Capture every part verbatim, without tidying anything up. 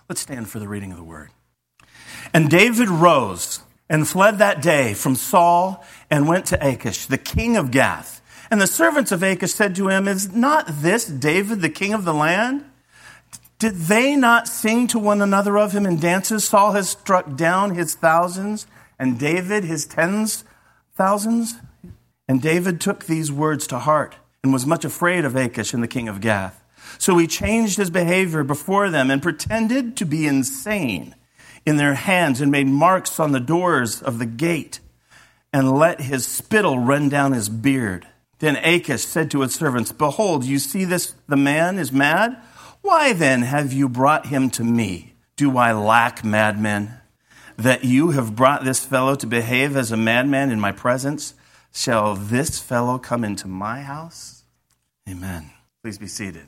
Let's stand for the reading of the word. And David rose and fled that day from Saul and went to Achish, the king of Gath. And the servants of Achish said to him, is not this David, the king of the land? Did they not sing to one another of him in dances? Saul has struck down his thousands, and David his tens thousands. And David took these words to heart and was much afraid of Achish and the king of Gath. So he changed his behavior before them and pretended to be insane in their hands and made marks on the doors of the gate and let his spittle run down his beard. Then Achish said to his servants, behold, you see this, the man is mad? Why then have you brought him to me? Do I lack madmen? That you have brought this fellow to behave as a madman in my presence? Shall this fellow come into my house? Amen. Please be seated.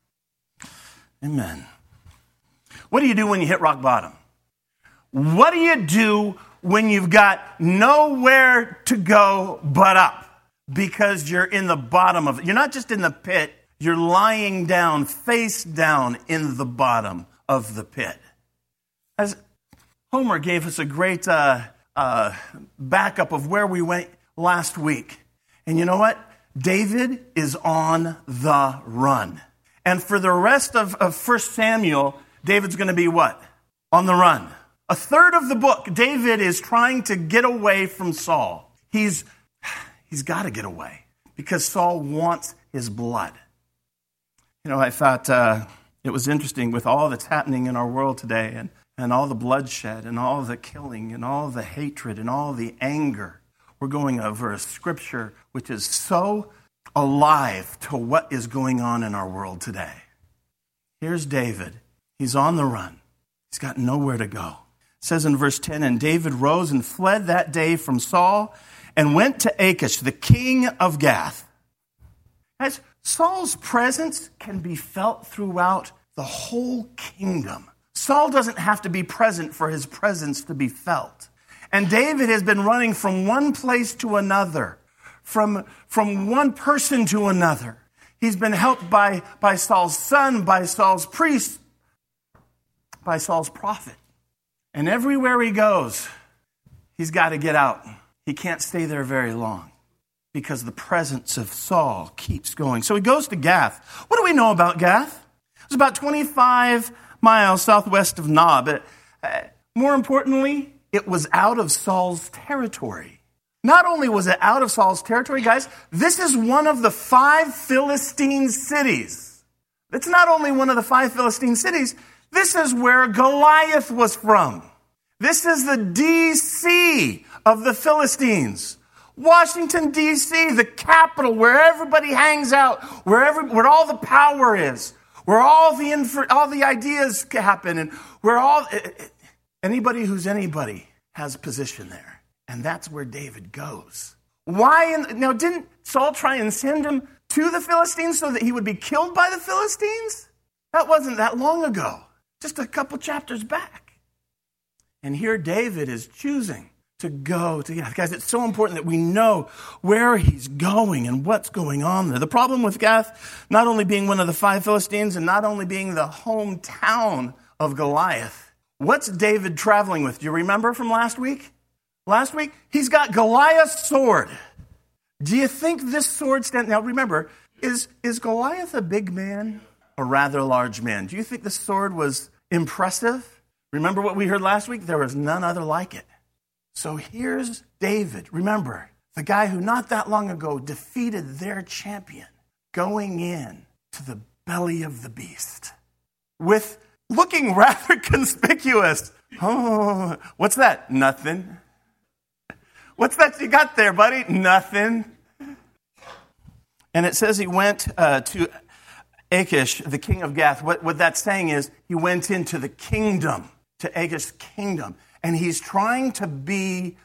Amen. What do you do when you hit rock bottom? What do you do when you've got nowhere to go but up? Because you're in the bottom of it. You're not just in the pit. You're lying down, face down in the bottom of the pit. As Homer gave us a great uh, uh, backup of where we went last week. And you know what? David is on the run. And for the rest of, of First Samuel, David's going to be what? On the run. A third of the book, David is trying to get away from Saul. He's, he's got to get away because Saul wants his blood. You know, I thought uh, it was interesting with all that's happening in our world today and, and all the bloodshed and all the killing and all the hatred and all the anger. We're going over a scripture which is so alive to what is going on in our world today. Here's David. He's on the run. He's got nowhere to go. It says in verse ten, and David rose and fled that day from Saul and went to Achish, the king of Gath. As Saul's presence can be felt throughout the whole kingdom. Saul doesn't have to be present for his presence to be felt. And David has been running from one place to another, from, from one person to another. He's been helped by, by Saul's son, by Saul's priest, by Saul's prophet. And everywhere he goes, he's got to get out. He can't stay there very long because the presence of Saul keeps going. So he goes to Gath. What do we know about Gath? It's about twenty-five miles southwest of Nob. But, uh, more importantly, it was out of Saul's territory. Not only was it out of Saul's territory, guys, this is one of the five Philistine cities. It's not only one of the five Philistine cities, this is where Goliath was from. This is the D C of the Philistines. Washington, D C, the capital where everybody hangs out, where, every, where all the power is, where all the inf- all the ideas happen, and where all anybody who's anybody has a position there. And that's where David goes. Why? In, now, didn't Saul try and send him to the Philistines so that he would be killed by the Philistines? That wasn't that long ago, just a couple chapters back. And here David is choosing to go to Gath. Guys, it's so important that we know where he's going and what's going on there. The problem with Gath, not only being one of the five Philistines and not only being the hometown of Goliath, what's David traveling with? Do you remember from last week? Last week, he's got Goliath's sword. Do you think this sword stand? Now remember, is, is Goliath a big man? A rather large man. Do you think the sword was impressive? Remember what we heard last week? There was none other like it. So here's David. Remember, the guy who not that long ago defeated their champion, going in to the belly of the beast with looking rather conspicuous. Oh, what's that? Nothing. What's that you got there, buddy? Nothing. And it says he went uh, to Achish, the king of Gath. What, what that's saying is he went into the kingdom, to Achish's kingdom. And he's trying to be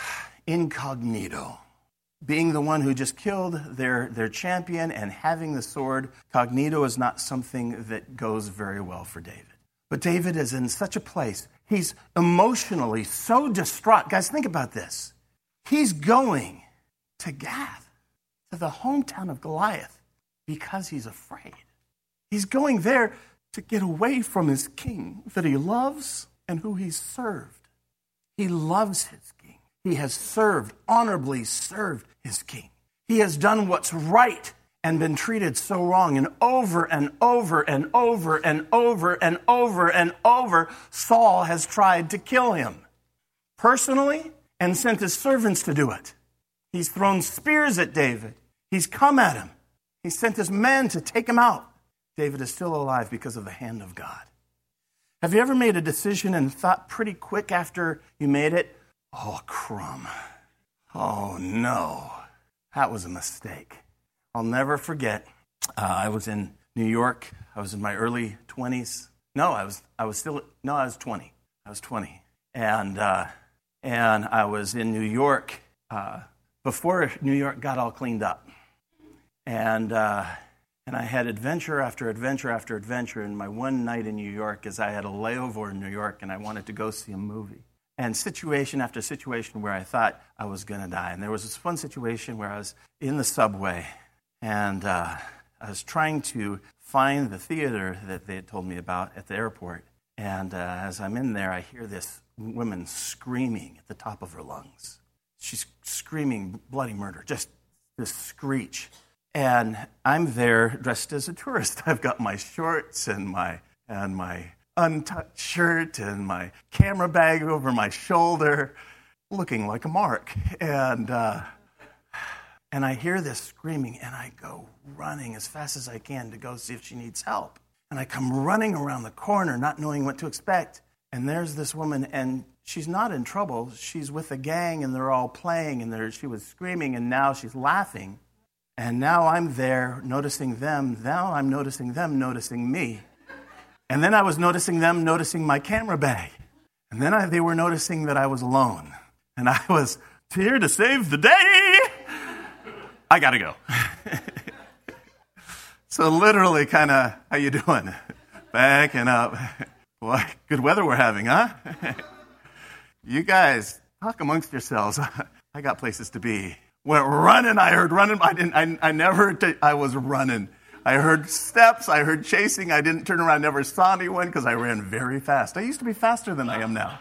incognito, being the one who just killed their, their champion and having the sword. Cognito is not something that goes very well for David. But David is in such a place. He's emotionally so distraught. Guys, think about this. He's going to Gath, to the hometown of Goliath, because he's afraid. He's going there to get away from his king that he loves and who he's served. He loves his king. He has served, honorably served his king. He has done what's right and been treated so wrong. And over and over and over and over and over and over, Saul has tried to kill him personally and sent his servants to do it. He's thrown spears at David. He's come at him. He sent his men to take him out. David is still alive because of the hand of God. Have you ever made a decision and thought pretty quick after you made it, oh, crumb. Oh, no. That was a mistake. I'll never forget. Uh, I was in New York. I was in my early twenties. No, I was I was still, no, I was twenty. I was twenty. And, uh, and I was in New York uh, before New York got all cleaned up. And uh, and I had adventure after adventure after adventure. And my one night in New York is I had a layover in New York and I wanted to go see a movie. And situation after situation where I thought I was going to die. And there was this one situation where I was in the subway and uh, I was trying to find the theater that they had told me about at the airport. And uh, as I'm in there, I hear this woman screaming at the top of her lungs. She's screaming bloody murder, just this screech. And I'm there dressed as a tourist. I've got my shorts and my and my untucked shirt and my camera bag over my shoulder, looking like a mark. And uh, and I hear this screaming, and I go running as fast as I can to go see if she needs help. And I come running around the corner, not knowing what to expect. And there's this woman, and she's not in trouble. She's with a gang, and they're all playing, and they're, she was screaming, and now she's laughing. And now I'm there noticing them. Now I'm noticing them noticing me. And then I was noticing them noticing my camera bag. And then I, they were noticing that I was alone. And I was here to save the day. I got to go. So literally kind of, how you doing? Backing up. Boy, good weather we're having, huh? You guys, talk amongst yourselves. I got places to be. Went running. I heard running. I didn't. I, I never. T- I was running. I heard steps. I heard chasing. I didn't turn around. Never saw anyone because I ran very fast. I used to be faster than I am now.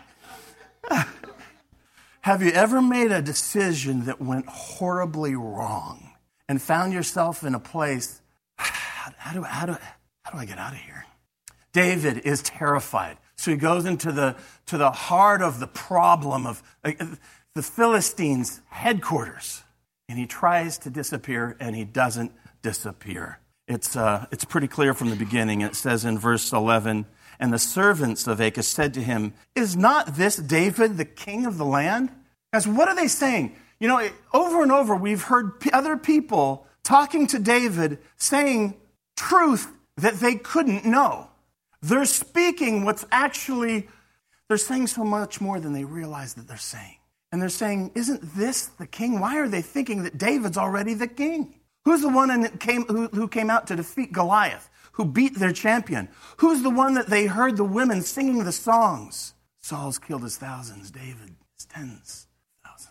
Have you ever made a decision that went horribly wrong and found yourself in a place? How, how do how do how do I get out of here? David is terrified, so he goes into the to the heart of the problem of uh, the Philistines' headquarters. And he tries to disappear, and he doesn't disappear. It's uh, it's pretty clear from the beginning. It says in verse eleven, and the servants of Achish said to him, is not this David, the king of the land? Guys, what are they saying? You know, over and over, we've heard other people talking to David saying truth that they couldn't know. They're speaking what's actually, they're saying so much more than they realize that they're saying. And they're saying, isn't this the king? Why are they thinking that David's already the king? Who's the one that came, who, who came out to defeat Goliath, who beat their champion? Who's the one that they heard the women singing the songs? Saul's killed his thousands, David his tens of thousands.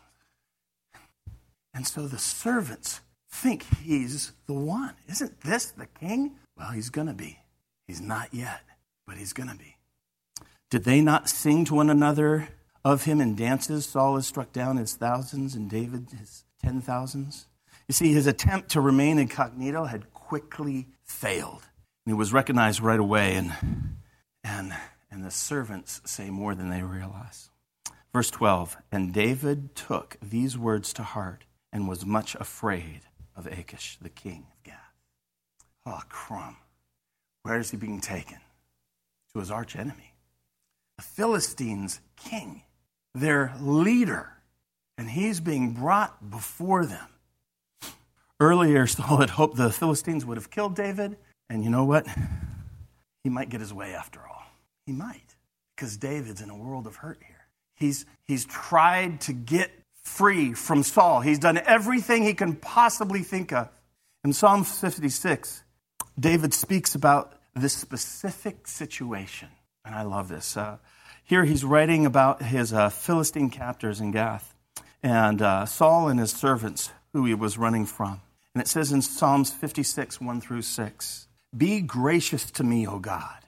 And so the servants think he's the one. Isn't this the king? Well, he's going to be. He's not yet, but he's going to be. Did they not sing to one another of him in dances? Saul has struck down his thousands and David his ten thousands. You see, his attempt to remain incognito had quickly failed. And he was recognized right away, and, and, and the servants say more than they realize. Verse twelve, and David took these words to heart and was much afraid of Achish, the king of Gath. Oh, crumb. Where is he being taken? To his arch enemy. The Philistines' king. Their leader, and he's being brought before them. Earlier, Saul had hoped the Philistines would have killed David, and you know what? He might get his way after all. He might, because David's in a world of hurt here. He's, he's tried to get free from Saul. He's done everything he can possibly think of. In Psalm fifty-six, David speaks about this specific situation, and I love this. Uh, Here he's writing about his uh, Philistine captors in Gath and uh, Saul and his servants who he was running from. And it says in Psalms fifty-six, one through six, be gracious to me, O God,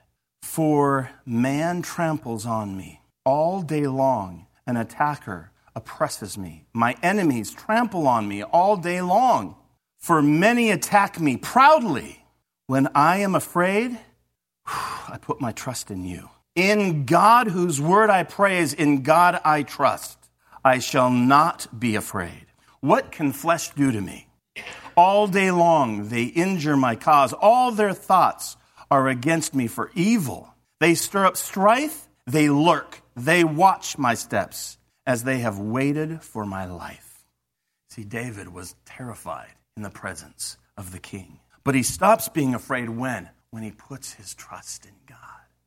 For man tramples on me all day long. An attacker oppresses me. My enemies trample on me all day long. For many attack me proudly. When I am afraid, I put my trust in you. In God, whose word I praise, in God I trust. I shall not be afraid. What can flesh do to me? All day long they injure my cause. All their thoughts are against me for evil. They stir up strife. They lurk. They watch my steps as they have waited for my life. See, David was terrified in the presence of the king. But he stops being afraid when? When he puts his trust in God.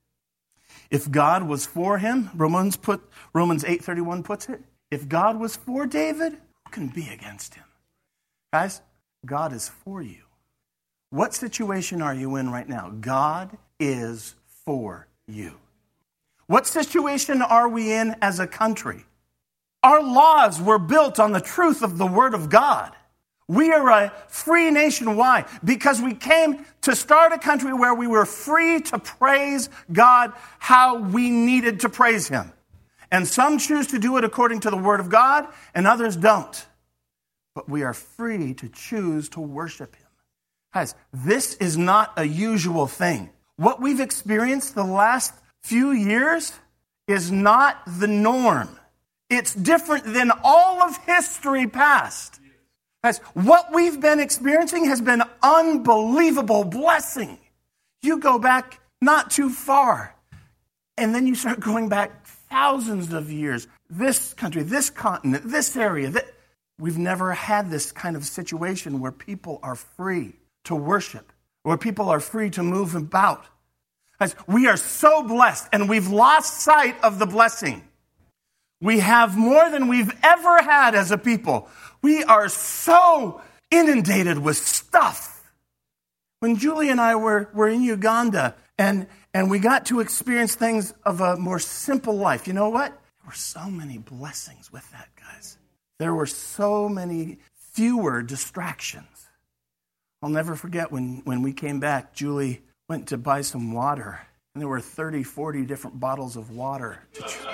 If God was for him, Romans put Romans eight thirty-one puts it, if God was for David, who can be against him? Guys, God is for you. What situation are you in right now? God is for you. What situation are we in as a country? Our laws were built on the truth of the Word of God. We are a free nation. Why? Because we came to start a country where we were free to praise God how we needed to praise Him. And some choose to do it according to the Word of God, and others don't. But we are free to choose to worship Him. Guys, this is not a usual thing. What we've experienced the last few years is not the norm. It's different than all of history past. Guys, what we've been experiencing has been unbelievable blessing. You go back not too far, and then you start going back thousands of years. This country, this continent, this area, that we've never had this kind of situation where people are free to worship, where people are free to move about. Guys, we are so blessed, and we've lost sight of the blessing. We have more than we've ever had as a people. We are so inundated with stuff. When Julie and I were, were in Uganda and, and we got to experience things of a more simple life, you know what? There were so many blessings with that, guys. There were so many fewer distractions. I'll never forget when, when we came back, Julie went to buy some water, and there were thirty, forty different bottles of water to try.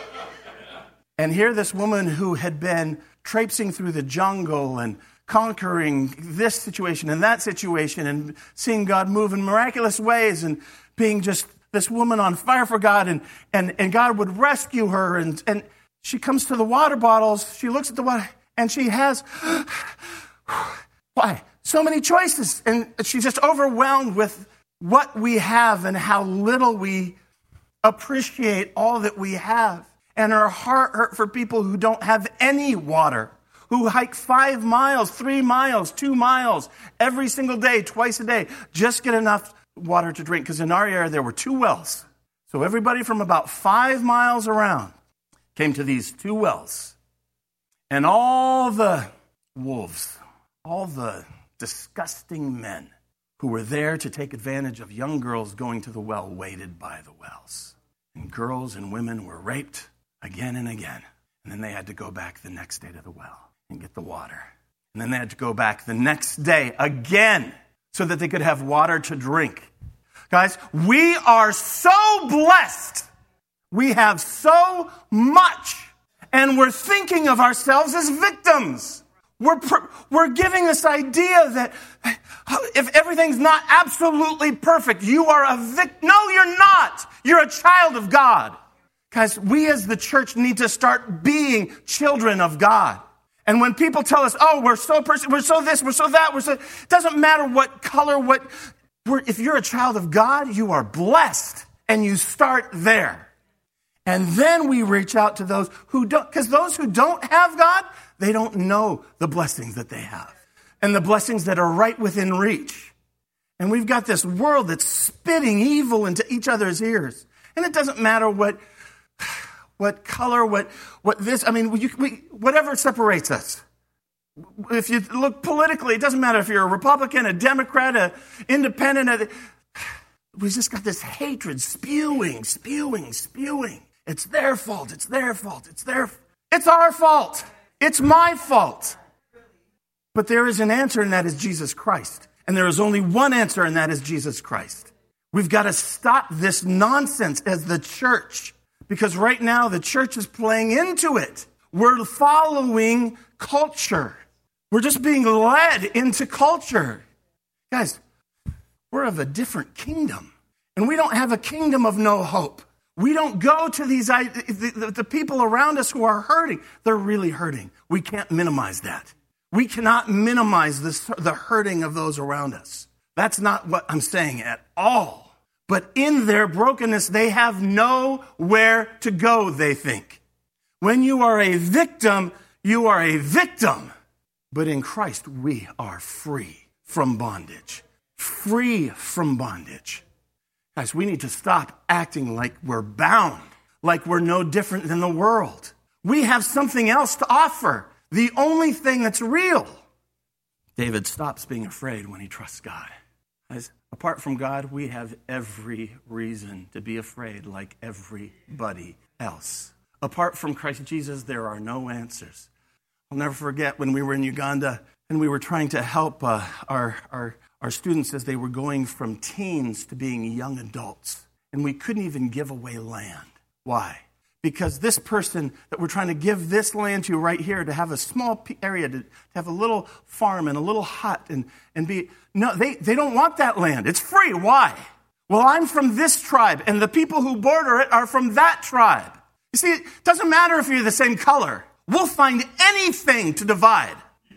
And here this woman who had been traipsing through the jungle and conquering this situation and that situation and seeing God move in miraculous ways and being just this woman on fire for God, and, and, and God would rescue her. And, and she comes to the water bottles. She looks at the water and she has, why? So many choices. And she's just overwhelmed with what we have and how little we appreciate all that we have. And her heart hurt for people who don't have any water, who hike five miles, three miles, two miles every single day, twice a day, just get enough water to drink. Because in our area, there were two wells. So everybody from about five miles around came to these two wells. And all the wolves, all the disgusting men who were there to take advantage of young girls going to the well waited by the wells. And girls and women were raped again and again. And then they had to go back the next day to the well and get the water. And then they had to go back the next day again so that they could have water to drink. Guys, we are so blessed. We have so much. And we're thinking of ourselves as victims. We're, we're giving this idea that if everything's not absolutely perfect, you are a victim. No, you're not. You're a child of God. Guys, we as the church need to start being children of God. And when people tell us, oh, we're so person, we're so this, we're so that, we're so, it doesn't matter what color, what, we're, if you're a child of God, you are blessed. And you start there. And then we reach out to those who don't, because those who don't have God, they don't know the blessings that they have. And the blessings that are right within reach. And we've got this world that's spitting evil into each other's ears. And it doesn't matter what, what color, what, what this, I mean, you, we, whatever separates us. If you look politically, it doesn't matter if you're a Republican, a Democrat, an independent. A, we've just got this hatred spewing, spewing, spewing. It's their fault. It's their fault. It's their, it's our fault. It's my fault. But there is an answer, and that is Jesus Christ. And there is only one answer, and that is Jesus Christ. We've got to stop this nonsense as the church, because right now the church is playing into it. We're following culture. We're just being led into culture. Guys, we're of a different kingdom, and we don't have a kingdom of no hope. We don't go to these, the, the, the people around us who are hurting. They're really hurting. We can't minimize that. We cannot minimize this, the hurting of those around us. That's not what I'm saying at all. But in their brokenness, they have nowhere to go, they think. When you are a victim, you are a victim. But in Christ, we are free from bondage. Free from bondage. Guys, we need to stop acting like we're bound, like we're no different than the world. We have something else to offer. The only thing that's real. David stops being afraid when he trusts God. Guys, apart from God, we have every reason to be afraid like everybody else. Apart from Christ Jesus, there are no answers. I'll never forget when we were in Uganda and we were trying to help uh, our, our, our students as they were going from teens to being young adults. And we couldn't even give away land. Why? Because this person that we're trying to give this land to right here, to have a small area, to, to have a little farm and a little hut and, and be, no, they, they don't want that land. It's free. Why? Well, I'm from this tribe, and the people who border it are from that tribe. You see, it doesn't matter if you're the same color. We'll find anything to divide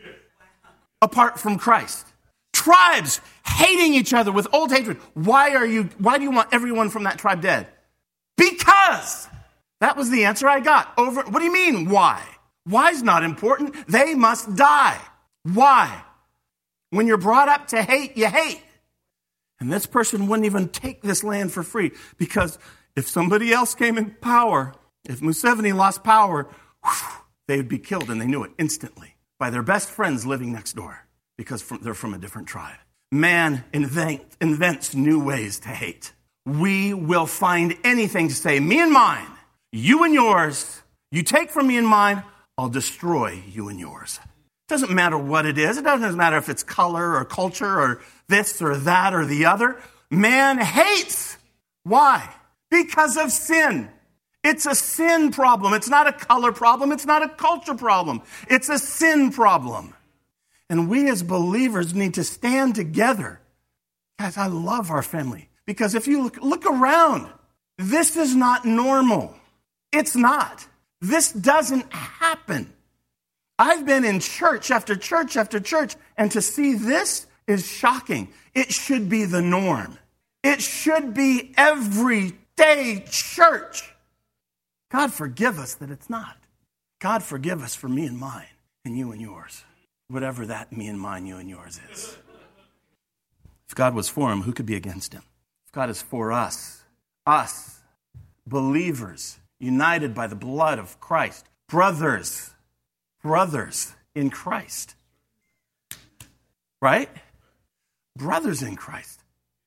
apart from Christ. Tribes hating each other with old hatred. Why are you, why do you want everyone from that tribe dead? Because that was the answer I got. Over. What do you mean, why? Why's not important. They must die. Why? When you're brought up to hate, you hate. And this person wouldn't even take this land for free, because if somebody else came in power, if Museveni lost power, whew, they would be killed, and they knew it instantly by their best friends living next door, because from, they're from a different tribe. Man invent, invents new ways to hate. We will find anything to say, me and mine, you and yours. You take from me and mine, I'll destroy you and yours. It doesn't matter what it is. It doesn't matter if it's color or culture or this or that or the other. Man hates. Why? Because of sin. It's a sin problem. It's not a color problem. It's not a culture problem. It's a sin problem. And we as believers need to stand together. Guys, I love our family, because if you look, look around, this is not normal. It's not. This doesn't happen. I've been in church after church after church, and to see this is shocking. It should be the norm. It should be everyday church. God forgive us that it's not. God forgive us for me and mine, and you and yours. Whatever that me and mine, you and yours is. If God was for him, who could be against him? If God is for us, us, believers, united by the blood of Christ, brothers, brothers in Christ, right? Brothers in Christ.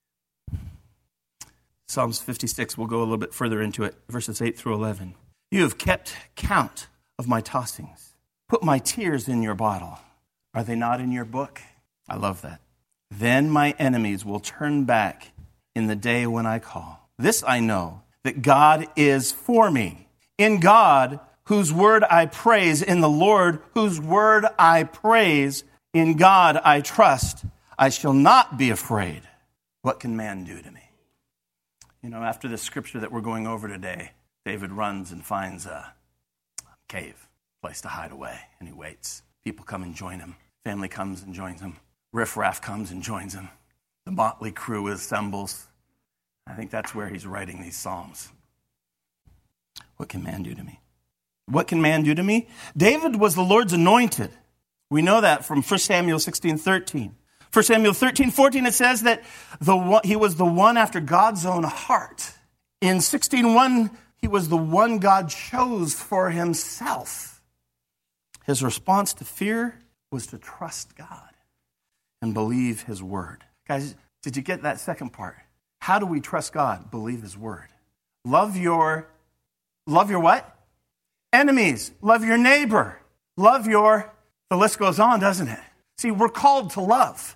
Psalms fifty-six, we'll go a little bit further into it, verses eight through eleven. You have kept count of my tossings. Put my tears in your bottle. Are they not in your book? I love that. Then my enemies will turn back in the day when I call. This I know, that God is for me. In God, whose word I praise, in the Lord, whose word I praise, in God I trust, I shall not be afraid. What can man do to me? You know, after the scripture that we're going over today, David runs and finds a cave, place to hide away, and he waits. People come and join him. Family comes and joins him. Riffraff comes and joins him. The motley crew assembles. I think that's where he's writing these psalms. What can man do to me? What can man do to me? David was the Lord's anointed. We know that from First Samuel sixteen thirteen. First Samuel thirteen fourteen, it says that the one, he was the one after God's own heart. In sixteen one, he was the one God chose for himself. His response to fear was to trust God and believe his word. Guys, did you get that second part? How do we trust God? Believe his word. Love your, love your what? Enemies. Love your neighbor. Love your, the list goes on, doesn't it? See, we're called to love.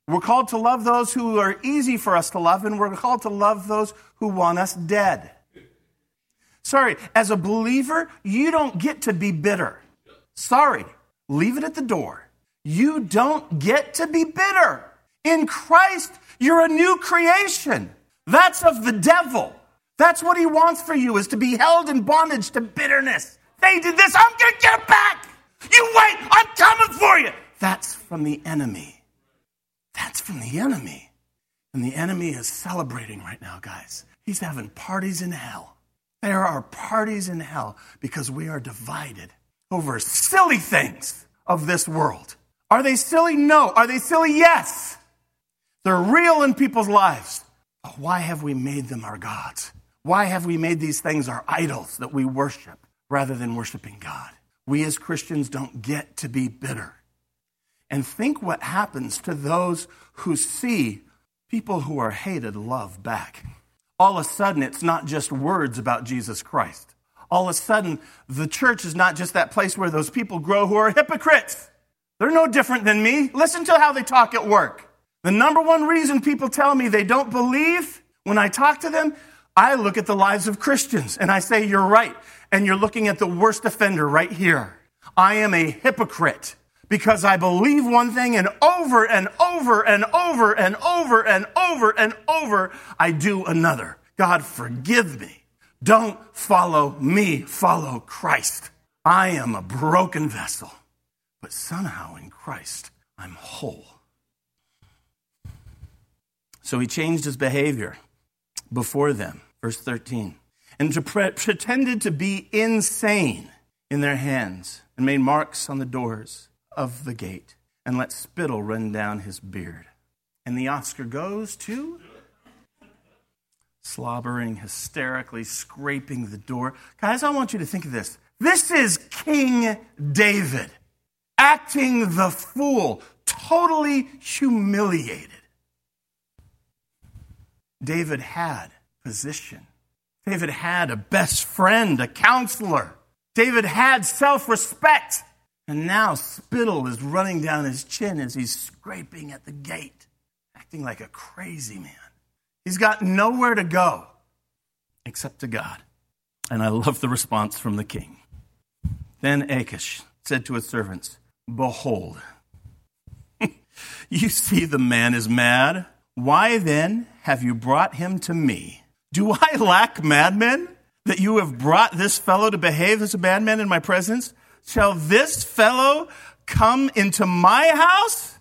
We're called to love those who are easy for us to love, and we're called to love those who want us dead. Sorry, as a believer, you don't get to be bitter. Sorry, leave it at the door. You don't get to be bitter. In Christ, you're a new creation. That's of the devil. That's what he wants for you, is to be held in bondage to bitterness. They did this, I'm going to get it back. You wait, I'm coming for you. That's from the enemy. That's from the enemy. And the enemy is celebrating right now, guys. He's having parties in hell. There are parties in hell because we are divided over silly things of this world. Are they silly? No. Are they silly? Yes. They're real in people's lives. But why have we made them our gods? Why have we made these things our idols that we worship rather than worshiping God? We as Christians don't get to be bitter. And think what happens to those who see people who are hated love back. All of a sudden, it's not just words about Jesus Christ. All of a sudden, the church is not just that place where those people grow who are hypocrites. They're no different than me. Listen to how they talk at work. The number one reason people tell me they don't believe when I talk to them, I look at the lives of Christians and I say, you're right. And you're looking at the worst offender right here. I am a hypocrite because I believe one thing and over and over and over and over and over and over, I do another. God, forgive me. Don't follow me, follow Christ. I am a broken vessel, but somehow in Christ, I'm whole. So he changed his behavior before them. Verse thirteen. And to pre- pretended to be insane in their hands and made marks on the doors of the gate and let spittle run down his beard. And the Oscar goes to slobbering, hysterically scraping the door. Guys, I want you to think of this. This is King David acting the fool, totally humiliated. David had position. David had a best friend, a counselor. David had self-respect. And now spittle is running down his chin as he's scraping at the gate, acting like a crazy man. He's got nowhere to go except to God. And I love the response from the king. Then Achish said to his servants, behold, you see the man is mad. Why then have you brought him to me? Do I lack madmen that you have brought this fellow to behave as a madman in my presence? Shall this fellow come into my house?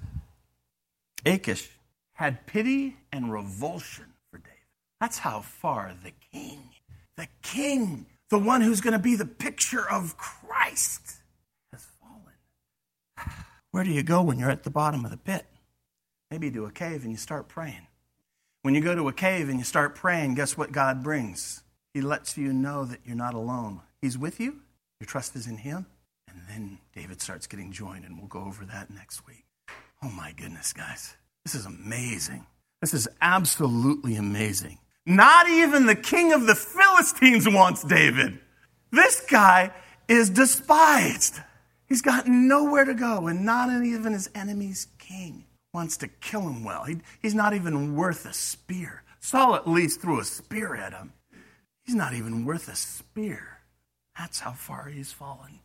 Achish had pity and revulsion for David. That's how far the king, the king, the one who's going to be the picture of Christ, has fallen. Where do you go when you're at the bottom of the pit? Maybe to a cave and you start praying. When you go to a cave and you start praying, guess what God brings? He lets you know that you're not alone. He's with you. Your trust is in him. And then David starts getting joined, and we'll go over that next week. Oh my goodness, guys. This is amazing. This is absolutely amazing. Not even the king of the Philistines wants David. This guy is despised. He's got nowhere to go, and not even his enemy's king wants to kill him well. He, he's not even worth a spear. Saul at least threw a spear at him. He's not even worth a spear. That's how far he's fallen.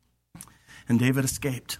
And David escaped.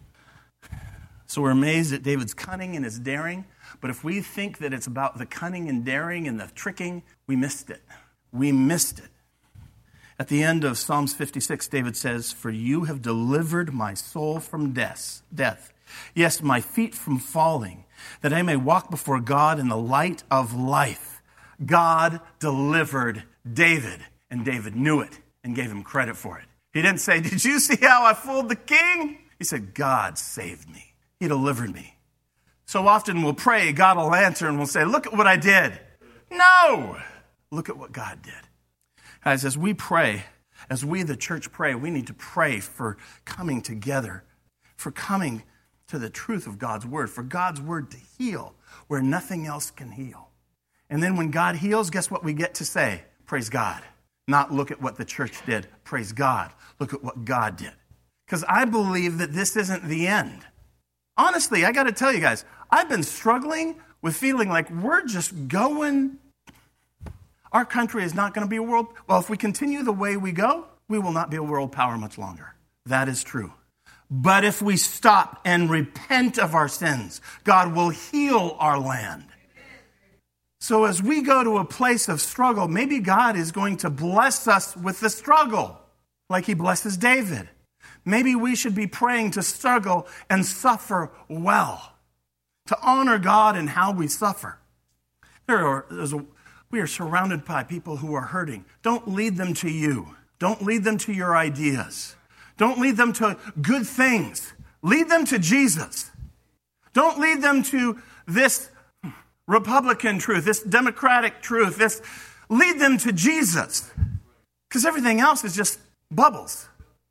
So we're amazed at David's cunning and his daring. But if we think that it's about the cunning and daring and the tricking, we missed it. We missed it. At the end of Psalms fifty-six, David says, for you have delivered my soul from death. death. Yes, my feet from falling, that I may walk before God in the light of life. God delivered David, and David knew it and gave him credit for it. He didn't say, did you see how I fooled the king? He said, God saved me. He delivered me. So often we'll pray, God will answer, and we'll say, look at what I did. No! Look at what God did. Guys, as we pray, as we the church pray, we need to pray for coming together, for coming to the truth of God's word, for God's word to heal where nothing else can heal. And then when God heals, guess what we get to say? Praise God. Not look at what the church did. Praise God. Look at what God did. Because I believe that this isn't the end. Honestly, I got to tell you guys, I've been struggling with feeling like we're just going. Our country is not going to be a world. Well, if we continue the way we go, we will not be a world power much longer. That is true. But if we stop and repent of our sins, God will heal our land. So as we go to a place of struggle, maybe God is going to bless us with the struggle, like he blesses David. Maybe we should be praying to struggle and suffer well, to honor God in how we suffer. There are, there's a, we are surrounded by people who are hurting. Don't lead them to you. Don't lead them to your ideas. Don't lead them to good things. Lead them to Jesus. Don't lead them to this Republican truth, this Democratic truth. This, lead them to Jesus. Because everything else is just bubbles.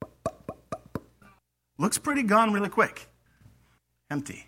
Looks pretty, gone really quick. Empty.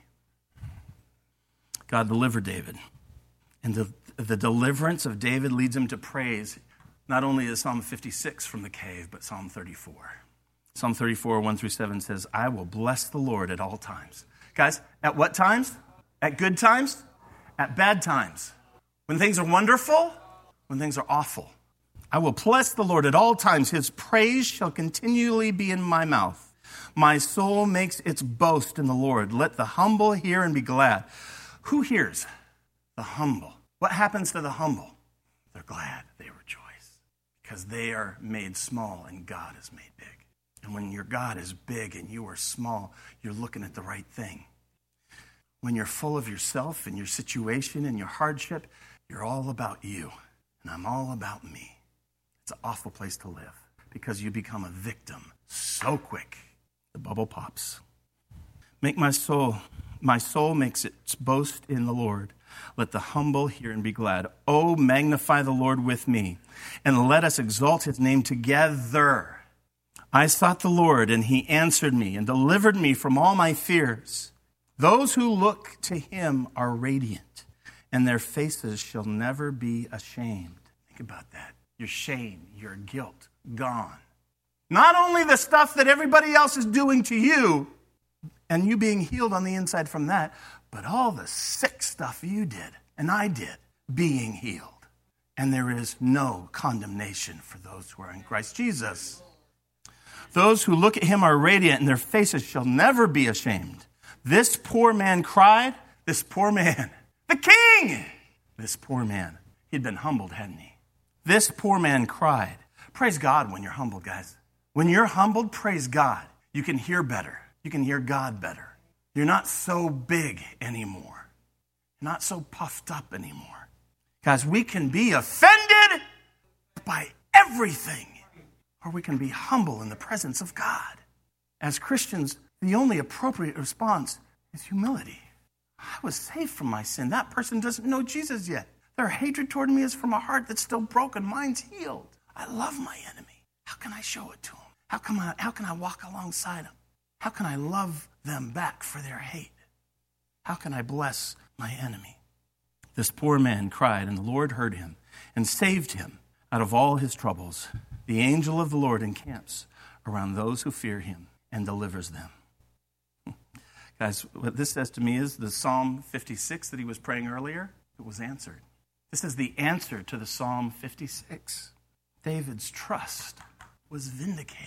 God delivered David. And the, the deliverance of David leads him to praise. Not only is Psalm fifty-six from the cave, but Psalm thirty-four. Psalm thirty-four, one through seven says, I will bless the Lord at all times. Guys, at what times? At good times? At bad times. When things are wonderful? When things are awful. I will bless the Lord at all times. His praise shall continually be in my mouth. My soul makes its boast in the Lord. Let the humble hear and be glad. Who hears? The humble. What happens to the humble? They're glad. They rejoice. Because they are made small and God is made big. And when your God is big and you are small, you're looking at the right thing. When you're full of yourself and your situation and your hardship, you're all about you. And I'm all about me. It's an awful place to live because you become a victim so quick. The bubble pops. Make my soul, my soul makes its boast in the Lord. Let the humble hear and be glad. Oh, magnify the Lord with me, and let us exalt his name together. I sought the Lord, and he answered me and delivered me from all my fears. Those who look to him are radiant, and their faces shall never be ashamed. Think about that. Your shame, your guilt, gone. Not only the stuff that everybody else is doing to you, and you being healed on the inside from that, but all the sick stuff you did, and I did, being healed. And there is no condemnation for those who are in Christ Jesus. Those who look at him are radiant, and their faces shall never be ashamed. This poor man cried, this poor man, the king, this poor man. He'd been humbled, hadn't he? This poor man cried. Praise God when you're humbled, guys. When you're humbled, praise God. You can hear better. You can hear God better. You're not so big anymore. You're not so puffed up anymore. Guys, we can be offended by everything. Or we can be humble in the presence of God. As Christians, the only appropriate response is humility. I was saved from my sin. That person doesn't know Jesus yet. Their hatred toward me is from a heart that's still broken. Mine's healed. I love my enemy. How can I show it to him? How can I, how can I walk alongside them? How can I love them back for their hate? How can I bless my enemy? This poor man cried, and the Lord heard him and saved him out of all his troubles. The angel of the Lord encamps around those who fear him and delivers them. Guys, what this says to me is the Psalm fifty-six that he was praying earlier, it was answered. This is the answer to the Psalm fifty-six. David's trust was vindicated.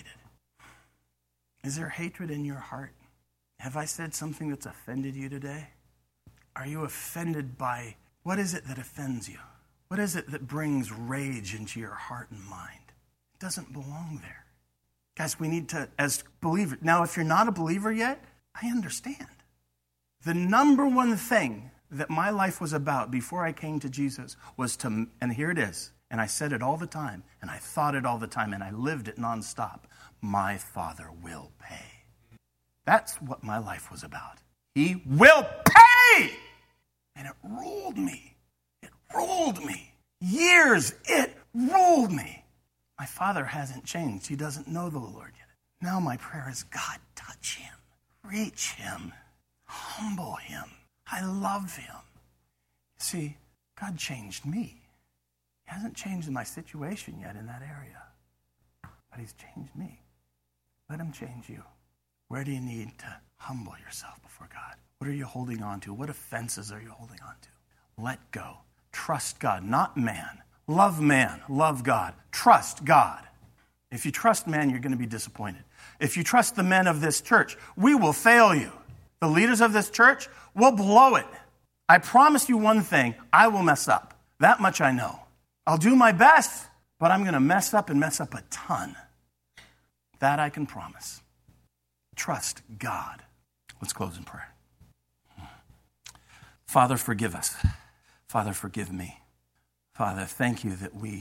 Is there hatred in your heart? Have I said something that's offended you today? Are you offended by, what is it that offends you? What is it that brings rage into your heart and mind? It doesn't belong there. Guys, we need to, as believers, now if you're not a believer yet, I understand. The number one thing that my life was about before I came to Jesus was to, and here it is, and I said it all the time, and I thought it all the time, and I lived it nonstop. My Father will pay. That's what my life was about. He will pay! And it ruled me. It ruled me. Years, it ruled me. My father hasn't changed. He doesn't know the Lord yet. Now my prayer is, God, touch him. Reach him. Humble him. I love him. See, God changed me. He hasn't changed my situation yet in that area. But he's changed me. Let him change you. Where do you need to Humble yourself before God. What are you holding on to? What offenses are you holding on to? Let go. Trust God, not man. Love man, love God. Trust God. If you trust man, you're going to be disappointed. If you trust the men of this church, we will fail you. The leaders of this church will blow it. I promise you one thing, I will mess up. That much I know. I'll do my best, but I'm going to mess up and mess up a ton. That I can promise. Trust God. Let's close in prayer. Father, forgive us. Father, forgive me. Father, thank you that we,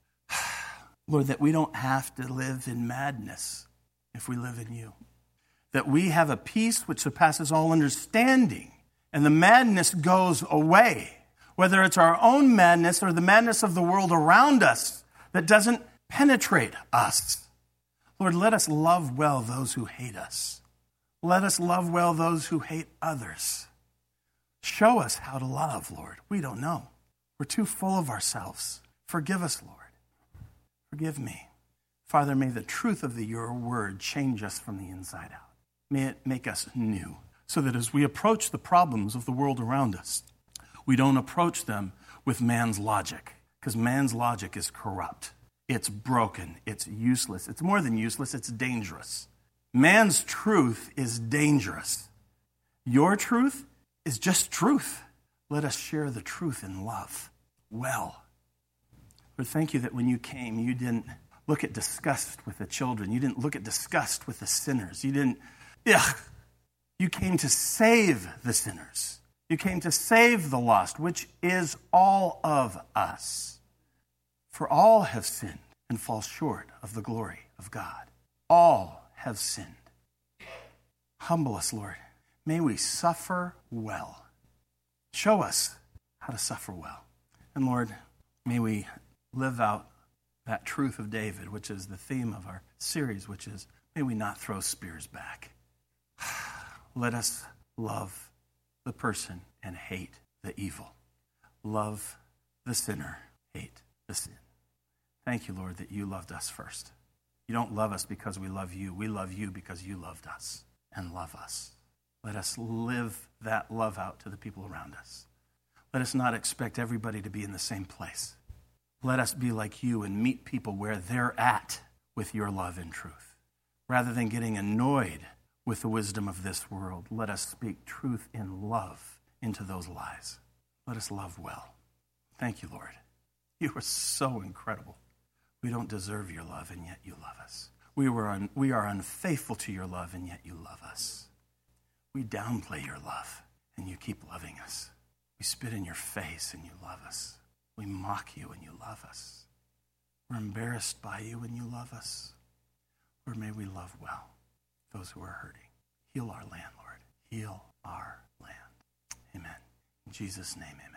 Lord, that we don't have to live in madness if we live in you. That we have a peace which surpasses all understanding, and the madness goes away. Whether it's our own madness or the madness of the world around us that doesn't penetrate us. Lord, let us love well those who hate us. Let us love well those who hate others. Show us how to love, Lord. We don't know. We're too full of ourselves. Forgive us, Lord. Forgive me. Father, may the truth of the, your word change us from the inside out. May it make us new, so that as we approach the problems of the world around us, we don't approach them with man's logic, because man's logic is corrupt. It's broken. It's useless. It's more than useless. It's dangerous. Man's truth is dangerous. Your truth is just truth. Let us share the truth in love well. Lord, thank you that when you came, you didn't look at disgust with the children. You didn't look at disgust with the sinners. You didn't, ugh. You came to save the sinners. You came to save the lost, which is all of us. For all have sinned and fall short of the glory of God. All have sinned. Humble us, Lord. May we suffer well. Show us how to suffer well. And Lord, may we live out that truth of David, which is the theme of our series, which is, may we not throw spears back. Let us love the person and hate the evil. Love the sinner, hate the sin. Thank you, Lord, that you loved us first. You don't love us because we love you. We love you because you loved us and love us. Let us live that love out to the people around us. Let us not expect everybody to be in the same place. Let us be like you and meet people where they're at with your love and truth. Rather than getting annoyed with the wisdom of this world, let us speak truth in love into those lives. Let us love well. Thank you, Lord. You are so incredible. We don't deserve your love, and yet you love us. We, were un- we are unfaithful to your love, and yet you love us. We downplay your love, and you keep loving us. We spit in your face, and you love us. We mock you, and you love us. We're embarrassed by you, and you love us. Lord, may we love well those who are hurting. Heal our land, Lord. Heal our land. Amen. In Jesus' name, amen.